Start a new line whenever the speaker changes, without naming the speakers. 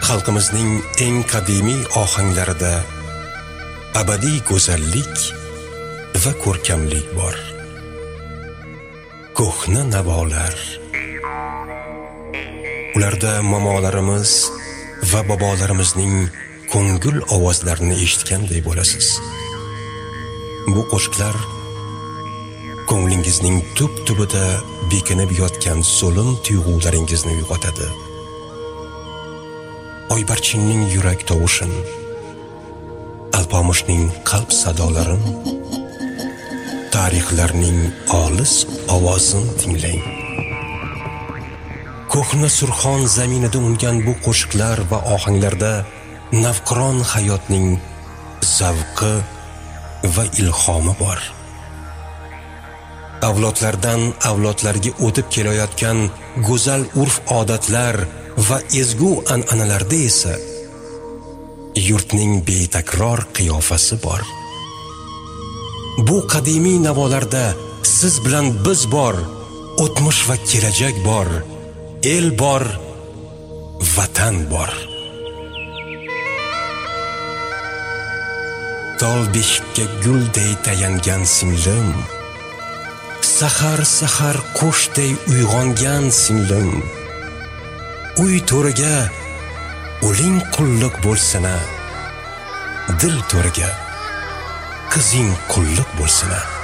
xalqimizning eng qadimiy ohanglarida abadiy go'zallik va ko'rkamlik bor. Ko'hna navolar. Ularda momolarimiz va bobolarimizning ko'ngil ovozlarini eshitganday bo'lasiz. Bu qo'shiqlar ko'nglingizning tub-tubida bekinib yotgan so'lim tuyg'ularingizni uyg'otadi. Oybarchinning yurak tovushin, Alpomushning qalb sadolarin, tarixlarning olis ovozin tinglang. Ko'hna Surxon zaminida ungan bu qo'shiqlar va ohanglarda navqiron hayotning zavqi va ilhomi bor. Avlodlardan avlodlarga o'tib kelayotgan go'zal urf-odatlar va ezgu an'analarda esa yurtning betakror qiyofasi bor. Bu qadimiy navolarda siz bilan biz bor, o'tmish va kelajak bor, el bor, vatan bor. Tol beshikka gulday tayangan singlim, sahar qushday uyg'ongan singlim, uy to'riga o'ling qulluq bo'lsina, dil to'riga qizing qulluq bo'lsina.